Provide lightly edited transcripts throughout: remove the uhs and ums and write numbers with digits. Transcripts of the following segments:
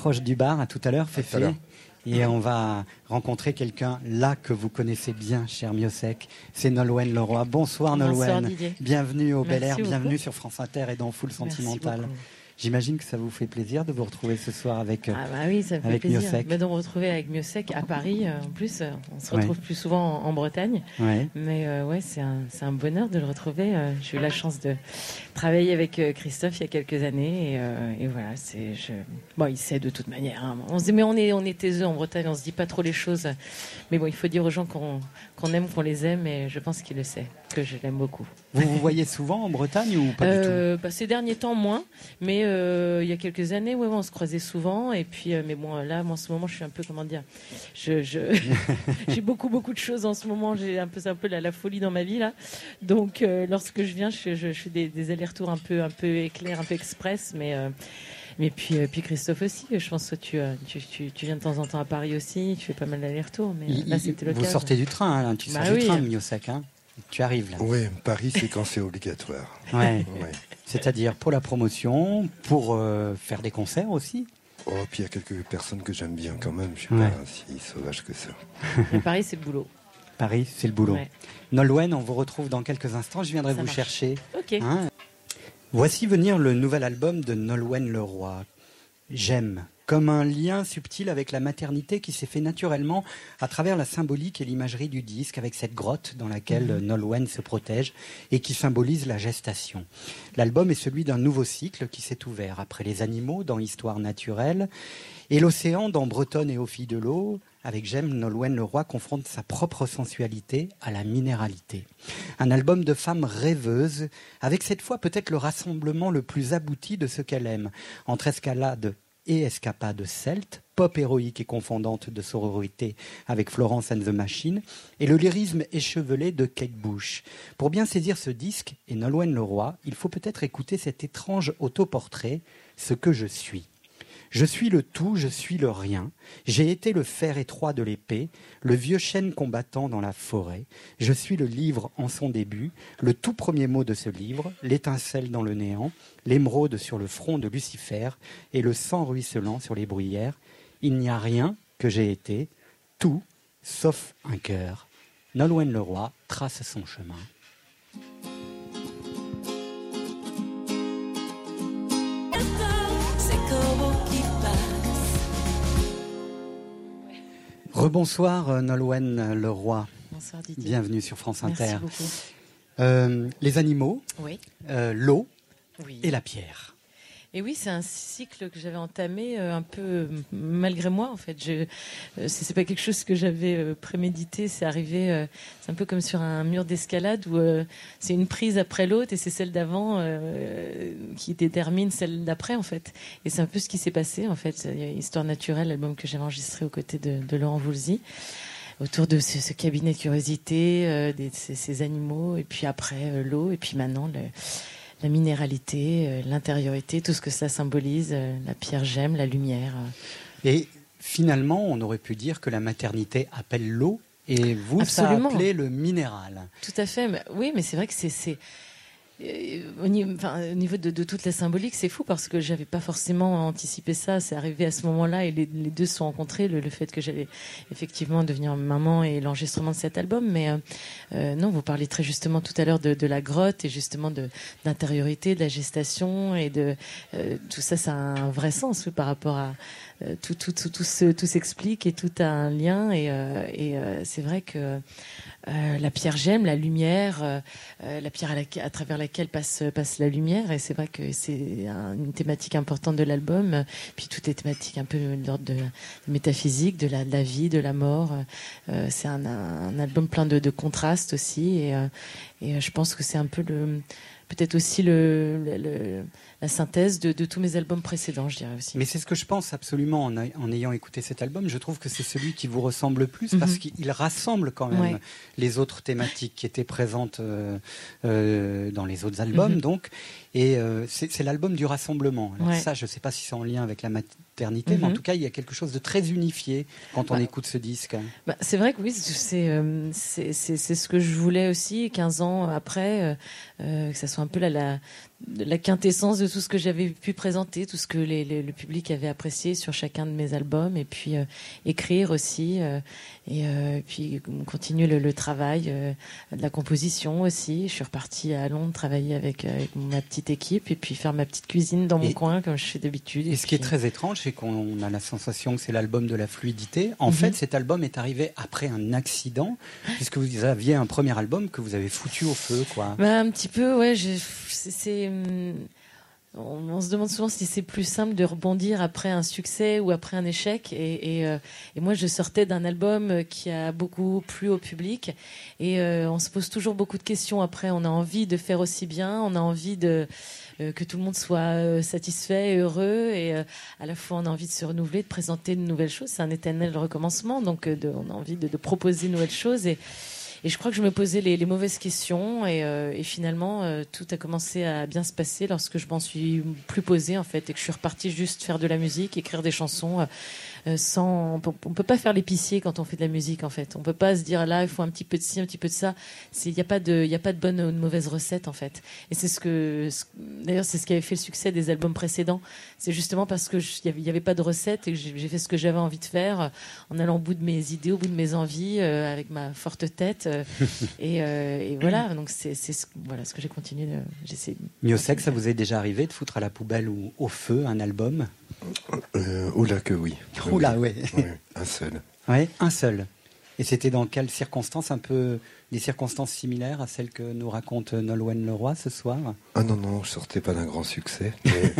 proche du bar. À tout à l'heure, Féfé. l'heure. Et on va rencontrer quelqu'un là que vous connaissez bien, cher Miossec. C'est Nolwenn Leroy. Bonsoir Nolwenn. Didier. Bienvenue au Bel Air, Merci beaucoup. bienvenue sur France Inter et dans Full Sentimental. Merci beaucoup. J'imagine que ça vous fait plaisir de vous retrouver ce soir avec Ah bah oui, ça me fait avec plaisir. Miossec. De me retrouver avec Miossec à Paris. En plus, on se retrouve plus souvent en Bretagne. Ouais. Mais ouais, c'est un bonheur de le retrouver. J'ai eu la chance de travailler avec Christophe il y a quelques années. Et voilà, bon, il sait de toute manière. Hein. On se dit, mais on est taiseux en Bretagne, on se dit pas trop les choses. Mais bon, il faut dire aux gens qu'on aime, qu'on les aime. Et je pense qu'il le sait, que je l'aime beaucoup. Vous voyez souvent en Bretagne ou pas du tout? Ces derniers temps, moins. Mais il y a quelques années, ouais, on se croisait souvent. Et puis, mais bon, là, moi, en ce moment, je suis un peu, comment dire, j'ai beaucoup de choses en ce moment. J'ai c'est un peu la folie dans ma vie là. Donc, lorsque je viens, je fais des allers-retours un peu éclairs, un peu express, mais puis Christophe aussi. Je pense que tu viens de temps en temps à Paris aussi. Tu fais pas mal d'allers-retours. Mais là, c'était le cas. Vous sortez du train, hein, tu sors du train, Miossec, hein. Tu arrives là. Oui, Paris, c'est quand c'est obligatoire. Ouais. Ouais. C'est-à-dire pour la promotion, pour faire des concerts aussi. Oh, puis il y a quelques personnes que j'aime bien quand même. Je suis Ouais. pas si sauvage que ça. Mais Paris, c'est le boulot. Paris, c'est le boulot. Ouais. Nolwenn, on vous retrouve dans quelques instants. Je viendrai Ça vous marche. chercher. Ok. Hein. Voici venir le nouvel album de Nolwenn Leroy. J'aime, comme un lien subtil avec la maternité qui s'est fait naturellement à travers la symbolique et l'imagerie du disque, avec cette grotte dans laquelle Nolwenn se protège et qui symbolise la gestation. L'album est celui d'un nouveau cycle qui s'est ouvert après les animaux dans Histoire naturelle et l'océan dans Bretonne et aux filles de l'eau. Avec J'aime, Nolwenn Leroy confronte sa propre sensualité à la minéralité. Un album de femmes rêveuses, avec cette fois peut-être le rassemblement le plus abouti de ce qu'elle aime, entre escalade et escapade celte, pop héroïque et confondante de sororité avec Florence and the Machine, et le lyrisme échevelé de Kate Bush. Pour bien saisir ce disque et Nolwenn Leroy, il faut peut-être écouter cet étrange autoportrait, Ce que je suis. Je suis le tout, je suis le rien. J'ai été le fer étroit de l'épée, le vieux chêne combattant dans la forêt. Je suis le livre en son début, le tout premier mot de ce livre, l'étincelle dans le néant, l'émeraude sur le front de Lucifer et le sang ruisselant sur les bruyères. Il n'y a rien que j'ai été, tout, sauf un cœur. Nolwenn Leroy trace son chemin. Rebonsoir Nolwenn Leroy. Bonsoir Didier. Bienvenue sur France Inter. Merci beaucoup. Les animaux, Oui. l'eau Oui. et la pierre. Et oui, c'est un cycle que j'avais entamé un peu malgré moi en fait. C'est pas quelque chose que j'avais prémédité. C'est arrivé. C'est un peu comme sur un mur d'escalade où c'est une prise après l'autre et c'est celle d'avant qui détermine celle d'après en fait. Et c'est un peu ce qui s'est passé en fait. Il y a Histoire naturelle, l'album que j'avais enregistré aux côtés de Laurent Voulzy, autour de ce cabinet de curiosité, ces animaux, et puis après l'eau, et puis maintenant la minéralité, l'intériorité, tout ce que ça symbolise, la pierre j'aime, la lumière. Et finalement, on aurait pu dire que la maternité appelle l'eau et vous, Absolument. ça appelait le minéral. Tout à fait. Oui, mais c'est vrai que au niveau de toute la symbolique, c'est fou parce que j'avais pas forcément anticipé ça. C'est arrivé à ce moment-là et les deux se sont rencontrés. Le fait que j'allais effectivement devenir maman et l'enregistrement de cet album. Mais non, vous parlez très justement tout à l'heure de la grotte et justement d'intériorité, de la gestation et de tout ça. Ça a un vrai sens oui, par rapport à tout s'explique et tout a un lien et c'est vrai que la pierre j'aime, la lumière, la pierre à travers laquelle passe la lumière, et c'est vrai que c'est une thématique importante de l'album. Puis toutes les thématiques un peu de l'ordre de métaphysique, de la vie, de la mort. C'est un album plein de contrastes aussi, et je pense que c'est un peu peut-être aussi la synthèse de tous mes albums précédents, je dirais aussi. Mais c'est ce que je pense absolument en ayant écouté cet album. Je trouve que c'est celui qui vous ressemble le plus parce qu'il rassemble quand même les autres thématiques qui étaient présentes dans les autres albums. Donc, et c'est l'album du rassemblement. Alors ça, je ne sais pas si c'est en lien avec la maternité, mais en tout cas, il y a quelque chose de très unifié quand on écoute ce disque. C'est vrai que oui, c'est ce que je voulais aussi 15 ans après, que ça soit un peu la quintessence de tout ce que j'avais pu présenter, tout ce que le public avait apprécié sur chacun de mes albums, et puis écrire aussi, et puis continuer le travail de la composition aussi. Je suis repartie à Londres travailler avec ma petite équipe, et puis faire ma petite cuisine dans mon coin comme je fais d'habitude. Et ce qui est très étrange, c'est qu'on a la sensation que c'est l'album de la fluidité. En fait, cet album est arrivé après un accident, puisque vous aviez un premier album que vous avez foutu au feu, quoi. Bah, un petit peu, ouais. On se demande souvent si c'est plus simple de rebondir après un succès ou après un échec. Et moi, je sortais d'un album qui a beaucoup plu au public. Et on se pose toujours beaucoup de questions après. On a envie de faire aussi bien. On a envie que tout le monde soit satisfait et heureux. Et à la fois, on a envie de se renouveler, de présenter de nouvelles choses. C'est un éternel recommencement. Donc, on a envie de proposer de nouvelles choses. Et je crois que je me posais les mauvaises questions, et finalement tout a commencé à bien se passer lorsque je m'en suis plus posée en fait, et que je suis repartie juste faire de la musique, écrire des chansons on peut pas faire l'épicier quand on fait de la musique en fait. On peut pas se dire là il faut un petit peu de ci, un petit peu de ça. Il y a pas de bonne ou de mauvaise recette en fait. Et c'est d'ailleurs c'est ce qui avait fait le succès des albums précédents. C'est justement parce que il y avait pas de recette, et que j'ai fait ce que j'avais envie de faire en allant au bout de mes idées, au bout de mes envies, avec ma forte tête. Et voilà, donc c'est voilà ce que j'ai continué. Miossec, ça vous est déjà arrivé de foutre à la poubelle ou au feu un album? Oula que oui. Oula, ouais. Un seul. Ouais, un seul. Et c'était dans quelles circonstances? Un peu des circonstances similaires à celles que nous raconte Nolwenn Leroy ce soir? Ah non, je sortais pas d'un grand succès.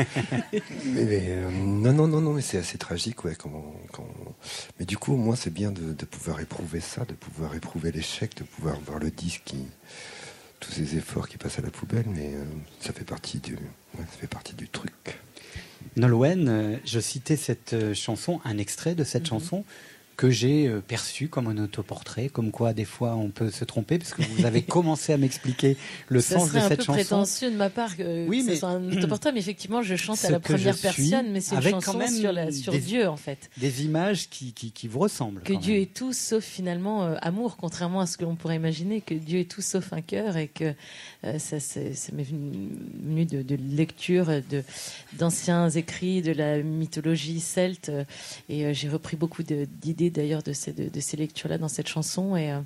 Non, mais c'est assez tragique, ouais. Mais du coup, moi, c'est bien de pouvoir éprouver ça, de pouvoir éprouver l'échec, de pouvoir voir le disque tous ces efforts qui passent à la poubelle, mais ça fait partie du truc. Nolwenn, je citais cette chanson, un extrait de cette chanson que j'ai perçu comme un autoportrait, comme quoi des fois on peut se tromper, parce que vous avez commencé à m'expliquer le sens de cette chanson. C'est un peu prétentieux de ma part que ce soit un autoportrait, mais effectivement je chante à la première personne, mais c'est une chanson sur Dieu en fait. Des images qui vous ressemblent. Que Dieu est tout sauf finalement amour, contrairement à ce que l'on pourrait imaginer, que Dieu est tout sauf un cœur, et que ça m'est venu de lecture d'anciens écrits de la mythologie celte, et j'ai repris beaucoup d'idées d'ailleurs de ces lectures-là dans cette chanson, et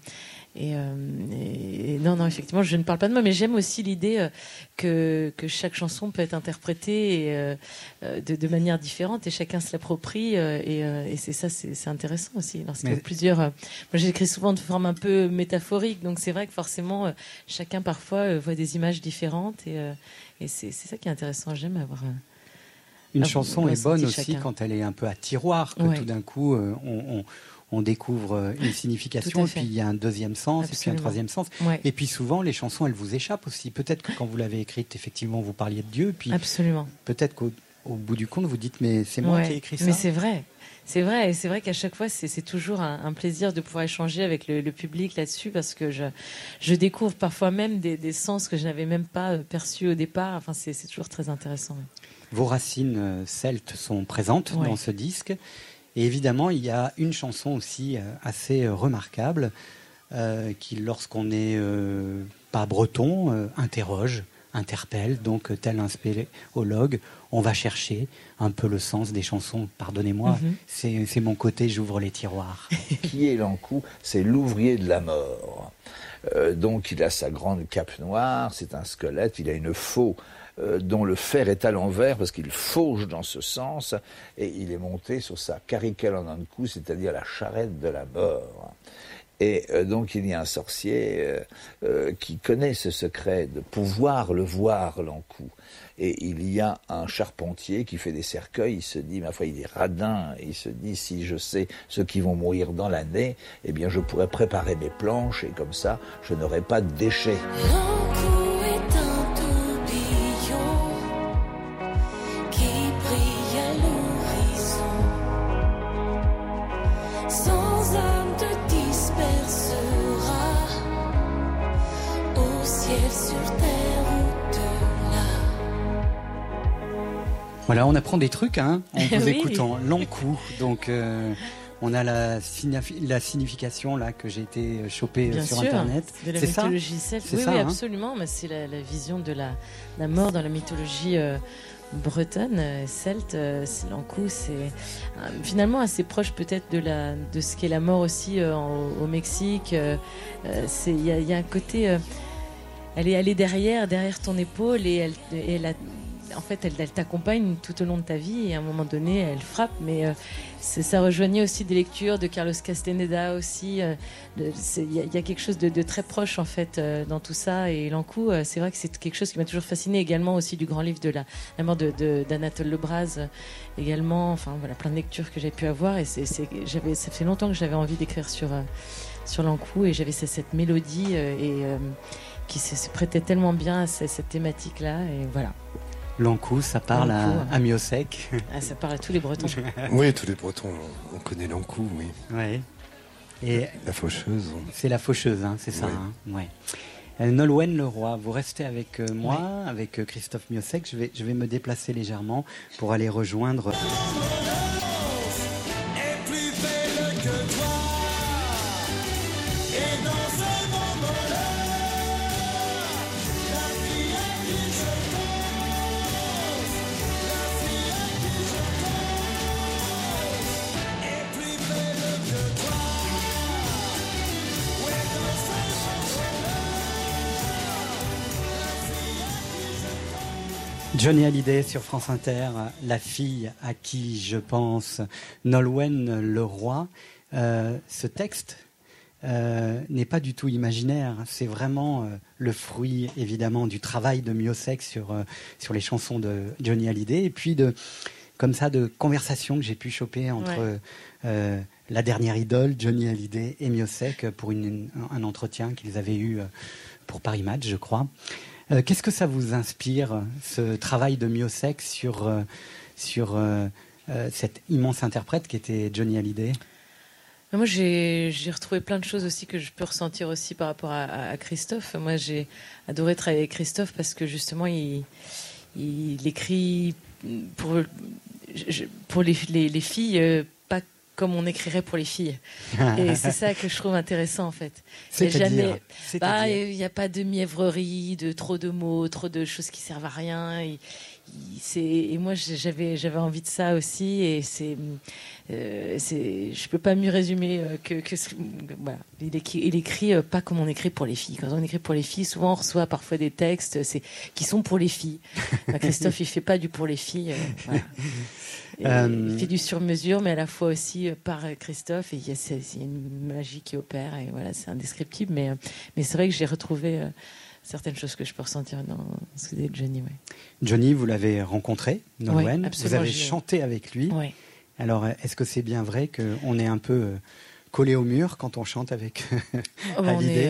non, effectivement, je ne parle pas de moi, mais j'aime aussi l'idée que chaque chanson peut être interprétée de manière différente, et chacun se l'approprie, et c'est intéressant aussi. Moi, j'écris souvent de forme un peu métaphorique, donc c'est vrai que forcément, chacun parfois voit des images différentes, et c'est ça qui est intéressant. J'aime avoir... Une chanson est bonne aussi chacun. Quand elle est un peu à tiroir, que tout d'un coup on découvre une signification, et puis il y a un deuxième sens, et puis un troisième sens. Ouais. Et puis souvent les chansons elles vous échappent aussi. Peut-être que quand vous l'avez écrite, effectivement vous parliez de Dieu, puis absolument. Peut-être qu'au bout du compte vous dites mais c'est moi qui ai écrit ça. Mais c'est vrai. C'est vrai, et c'est vrai qu'à chaque fois, c'est toujours un plaisir de pouvoir échanger avec le public là-dessus, parce que je découvre parfois même des sens que je n'avais même pas perçus au départ. Enfin, c'est toujours très intéressant. Vos racines celtes sont présentes dans ce disque. Et évidemment, il y a une chanson aussi assez remarquable qui, lorsqu'on n'est pas breton, interpelle. Donc, tel un spéléologue, on va chercher un peu le sens des chansons. Pardonnez-moi, c'est mon côté, j'ouvre les tiroirs. Qui est l'Ankou? C'est l'ouvrier de la mort. Donc, il a sa grande cape noire, c'est un squelette, il a une faux dont le fer est à l'envers parce qu'il fauche dans ce sens, et il est monté sur sa caricelle en Ankou, c'est-à-dire la charrette de la mort. Et donc il y a un sorcier qui connaît ce secret de pouvoir le voir, l'Ankou. Et il y a un charpentier qui fait des cercueils, il se dit, ma foi, il est radin, et il se dit, si je sais ceux qui vont mourir dans l'année, eh bien je pourrais préparer mes planches, et comme ça, je n'aurai pas de déchets. L'Ankou est un tourbillon qui brille à l'horizon, sans âme te dispersera, au ciel, sur terre ou de là. Voilà, on apprend des trucs en vous écoutant. L'Ankou, donc On a la signification là que j'ai été chopée Bien sur sûr, Internet. de la C'est ça mythologie celte. C'est Oui, ça, oui, hein. absolument. Mais c'est la vision de la mort dans la mythologie bretonne, celte. C'est l'Ankou, c'est finalement assez proche peut-être de ce qu'est la mort aussi au Mexique. Il y a un côté. Elle est derrière ton épaule et elle t'accompagne tout au long de ta vie et à un moment donné elle frappe, mais ça rejoignait aussi des lectures de Carlos Castaneda aussi. Il y a quelque chose de très proche en fait dans tout ça, et l'Ankou, c'est vrai que c'est quelque chose qui m'a toujours fasciné, également aussi du grand livre de la mort d'Anatole Lebras également. Enfin voilà, plein de lectures que j'ai pu avoir, et ça fait longtemps que j'avais envie d'écrire sur l'Ankou, et j'avais cette mélodie qui se prêtait tellement bien à cette thématique-là, et voilà. L'Ankou, ça parle L'Ankou, à Miossec. Ça parle à tous les Bretons. Oui, tous les Bretons, on connaît l'Ankou, oui. Ouais. Et La faucheuse. c'est la faucheuse, hein, c'est ça. Ouais. Hein, ouais. Nolwenn Leroy, vous restez avec moi, avec Christophe Miossec. Je vais me déplacer légèrement pour aller rejoindre. Est plus belle que toi. Et dans ce monde-là, la fille à qui je pense, la fille à qui je pense, est plus belle que toi. Ouais, dans ce monde-là, la fille à qui je pense. Johnny Hallyday sur France Inter, la fille à qui je pense, Nolwenn Leroy. Ce texte n'est pas du tout imaginaire, c'est vraiment le fruit évidemment du travail de Miossec sur les chansons de Johnny Hallyday, et puis de conversations que j'ai pu choper entre la dernière idole, Johnny Hallyday, et Miossec pour un entretien qu'ils avaient eu pour Paris Match, je crois. Qu'est-ce que ça vous inspire, ce travail de Miossec sur cet immense interprète qui était Johnny Hallyday? Moi, j'ai retrouvé plein de choses aussi que je peux ressentir aussi par rapport à Christophe. Moi, j'ai adoré travailler avec Christophe parce que justement, il écrit pour les filles, pas comme on écrirait pour les filles. Et c'est ça que je trouve intéressant, en fait. Il n'y a pas de mièvrerie, de trop de mots, trop de choses qui servent à rien. Et moi, j'avais envie de ça aussi. Et je peux pas mieux résumer voilà. Il écrit pas comme on écrit pour les filles. Quand on écrit pour les filles, souvent on reçoit parfois des textes qui sont pour les filles. Christophe, il fait pas du pour les filles. Voilà. Il fait du sur-mesure, mais à la fois aussi par Christophe. Et il y a une magie qui opère. Et voilà, c'est indescriptible. Mais c'est vrai que j'ai retrouvé certaines choses que je peux ressentir dans ce que dit Johnny. Ouais. Johnny, vous l'avez rencontré, Nolwenn. Oui, vous avez chanté avec lui. Oui. Alors, est-ce que c'est bien vrai qu'on est un peu collé au mur quand on chante avec Hallyday?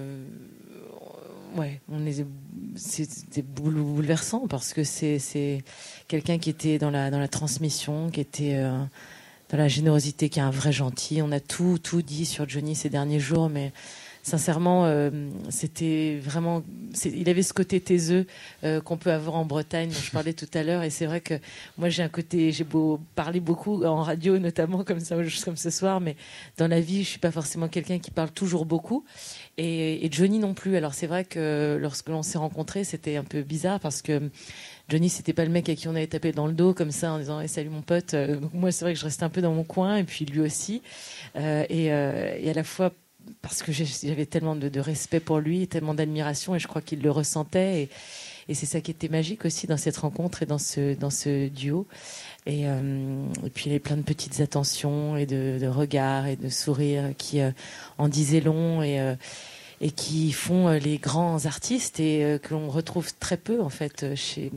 C'était bouleversant parce que c'est quelqu'un qui était dans la transmission, qui était dans la générosité, qui est un vrai gentil. On a tout dit sur Johnny ces derniers jours, mais sincèrement, c'était vraiment. Il avait ce côté taiseux qu'on peut avoir en Bretagne, dont je parlais tout à l'heure. Et c'est vrai que moi, j'ai beau parler beaucoup en radio, notamment comme ce soir, mais dans la vie, je suis pas forcément quelqu'un qui parle toujours beaucoup. Et Johnny non plus. Alors c'est vrai que lorsque l'on s'est rencontrés, c'était un peu bizarre parce que Johnny, c'était pas le mec à qui on avait tapé dans le dos comme ça en disant hey, salut mon pote. Donc moi, c'est vrai que je restais un peu dans mon coin, et puis lui aussi. Et à la fois parce que j'avais tellement de respect pour lui, tellement d'admiration, et je crois qu'il le ressentait. Et c'est ça qui était magique aussi dans cette rencontre et dans ce duo. Et puis il y avait plein de petites attentions et de regards et de sourires qui en disaient long et qui font les grands artistes et que l'on retrouve très peu en fait j'ai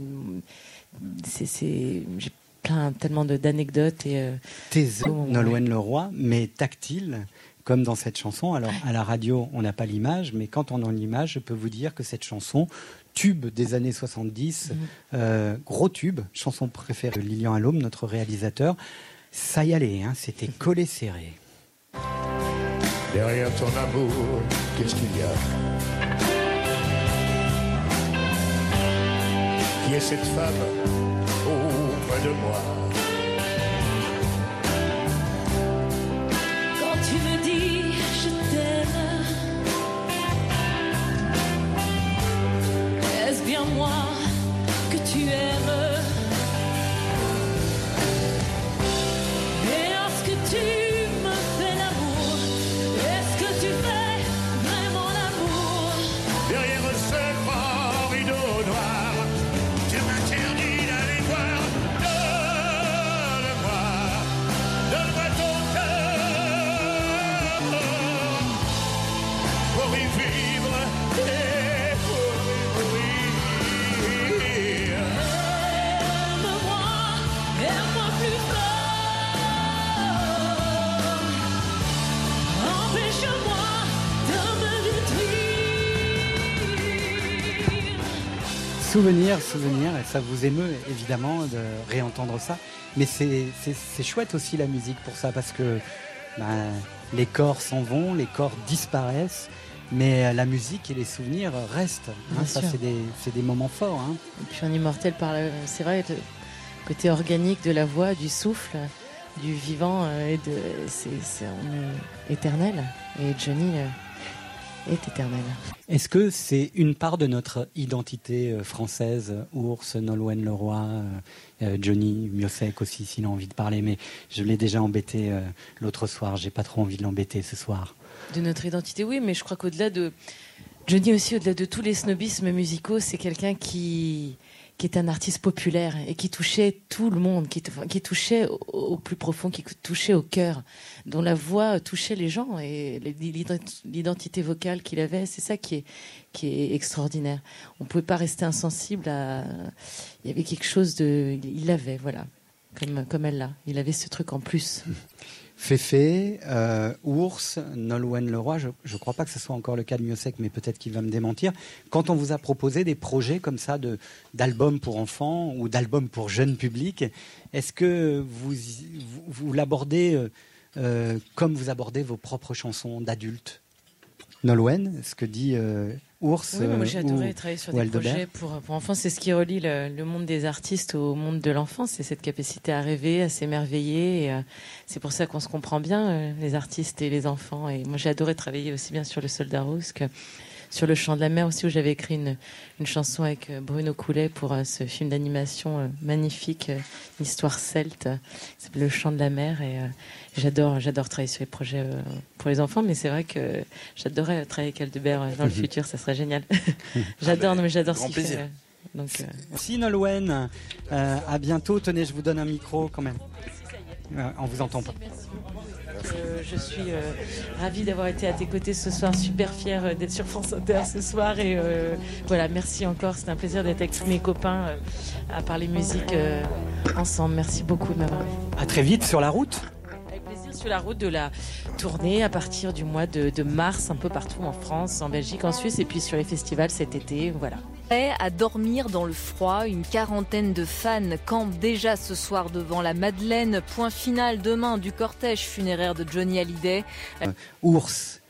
tellement d'anecdotes et taiseux, Nolwenn Leroy, mais tactile. Comme dans cette chanson. Alors, à la radio, on n'a pas l'image, mais quand on a l'image, je peux vous dire que cette chanson, tube des années 70, gros tube, chanson préférée de Lilian Allôme, notre réalisateur, ça y allait, hein, c'était collé serré. Derrière ton amour, qu'est-ce qu'il y a? Qui est cette femme auprès de moi? Souvenir, et ça vous émeut évidemment de réentendre ça. Mais c'est chouette aussi la musique pour ça, parce que les corps s'en vont, les corps disparaissent, mais la musique et les souvenirs restent. Bien Ça, sûr. c'est des moments forts. Hein. Et puis on immortèle c'est vrai, le côté organique de la voix, du souffle, du vivant, on est éternel. Et Johnny est éternel. Est-ce que c'est une part de notre identité française, Ours, Nolwenn Leroy, Johnny Miossec aussi, s'il a envie de parler, mais je l'ai déjà embêté l'autre soir, j'ai pas trop envie de l'embêter ce soir. De notre identité, oui, mais je crois qu'au-delà de Johnny aussi, au-delà de tous les snobismes musicaux, c'est quelqu'un qui est un artiste populaire et qui touchait tout le monde, qui touchait au plus profond, qui touchait au cœur, dont la voix touchait les gens, et l'identité vocale qu'il avait, c'est ça qui est extraordinaire. On pouvait pas rester insensible à... Il y avait quelque chose de... Il l'avait, voilà, comme elle l'a. Il avait ce truc en plus. Féfé, Ours, Nolwenn Leroy, je ne crois pas que ce soit encore le cas de Miossec, mais peut-être qu'il va me démentir. Quand on vous a proposé des projets comme ça d'albums pour enfants ou d'albums pour jeunes publics, est-ce que vous l'abordez comme vous abordez vos propres chansons d'adultes? Nolwenn, ce que dit Ours Oui, moi j'ai adoré travailler sur des Aldebert. projets pour enfants. C'est ce qui relie le monde des artistes au monde de l'enfant. C'est cette capacité à rêver, à s'émerveiller. Et, c'est pour ça qu'on se comprend bien, les artistes et les enfants. Et moi j'ai adoré travailler aussi bien sur Le Soldat Rose que sur Le Chant de la Mer aussi, où j'avais écrit une chanson avec Bruno Coulet pour ce film d'animation magnifique, une histoire celte, qui s'appelle Le Chant de la Mer. Et j'adore travailler sur les projets pour les enfants, mais c'est vrai que j'adorerais travailler avec Aldebert dans le futur, ça serait génial. J'adore grand ce qu'il plaisir. fait. Donc, Merci Nolwenn, à bientôt. Tenez, je vous donne un micro quand même. On vous entend pas. je suis ravie d'avoir été à tes côtés ce soir, super fière d'être sur France Inter ce soir, et voilà, merci encore, c'est un plaisir d'être avec tous mes copains à parler musique ensemble. Merci beaucoup de m'avoir vu. À très vite sur la route. Avec plaisir sur la route de la tournée à partir du mois de mars, un peu partout en France, en Belgique, en Suisse, et puis sur les festivals cet été, voilà. Prêt à dormir dans le froid, une quarantaine de fans campent déjà ce soir devant la Madeleine. Point final demain du cortège funéraire de Johnny Hallyday. Ours